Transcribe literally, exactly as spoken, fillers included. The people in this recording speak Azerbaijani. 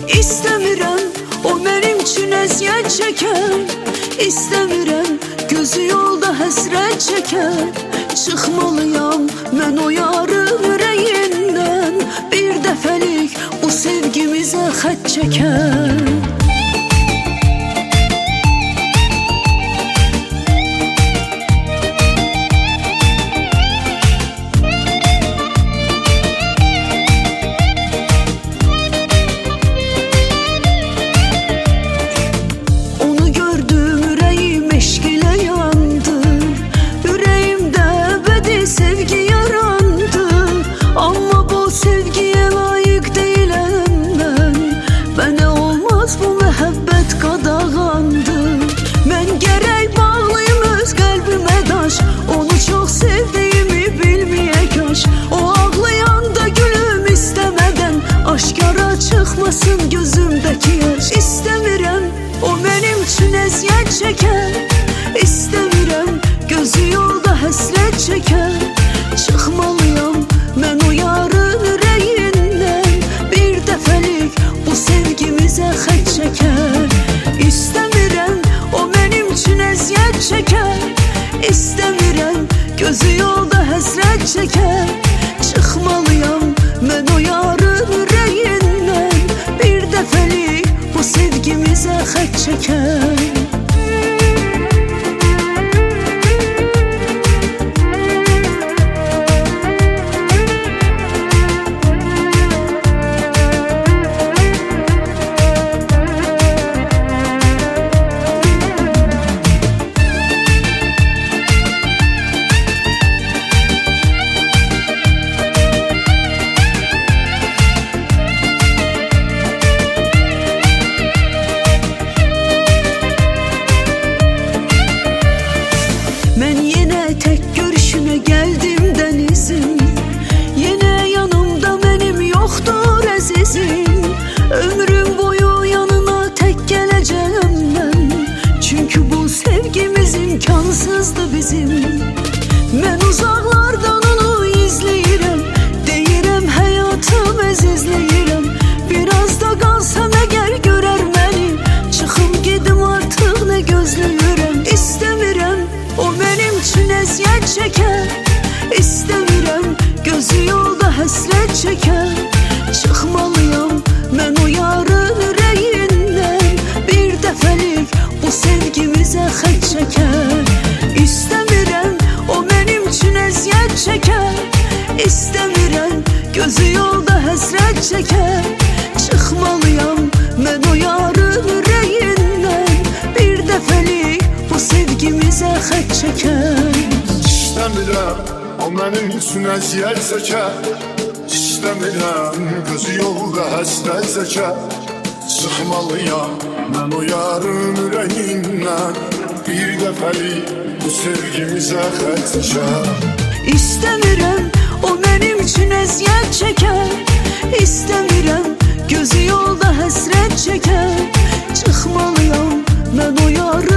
İstəmirəm o mənim üçün əziyyət çəkər, İstəmirəm gözü yolda həsrət çəkər. Çıxmalıyam mən o yarın ürəyindən, bir dəfəlik bu sevgimizə xət çəkər. Çıxmasın gözümdəki yaş. İstəmirəm o mənim üçün əziyyət çəkər, İstəmirəm gözü yolda həsrət çəkər. Çıxmalıyam mən o yarın ürəyindən, bir dəfəlik bu sevgimizə xət çəkər. İstəmirəm o mənim üçün əziyyət çəkər, İstəmirəm gözü yolda həsrət çəkər. Çıxmalıyam mən o yarın ürəyindən, bir dəfəlik bu sevgimizə xət çəkər. Mən yenə tək görüşünə gəldim dənizim, Yenə yanımda mənim yoxdur əzizim. Ömrüm boyu yanına tək gələcəm mən, Çünki bu sevgimiz imkansızdır bizim. Mən uzaqlardan onu izləyirəm, Deyirəm həyatım əzizləyirəm. Biraz da qalsam əgər görər məni, Çıxım gedim artıq nə gözləyirəm. İstəmirəm o mənim üçün əziyyət çəkər, İstəmirəm gözü yolda həsrət çəkər. Çıxmalıyam mən o yarın ürəyindən, bir dəfəlik bu sevgimizə xət çəkər. İstəmirəm o mənim üçün əziyyət çəkər, İstəmirəm gözü yolda həsrət çəkər. Çıxmalıyam mən o yarın ürəyindən, bir dəfəlik bu sevgimizə xət çəkər. İstəmirəm o mənim üçün əziyyət çəkər, İstəmirəm gözü yolda həsrət çəkər. Çıxmalıyam mən o yarın ürəyindən, bir dəfəlik bu sevgimizə xət çəkər. İstəmirəm o mənim üçün əziyyət çəkər, İstəmirəm gözü yolda həsrət çəkər. Çıxmalıyam mən o yarın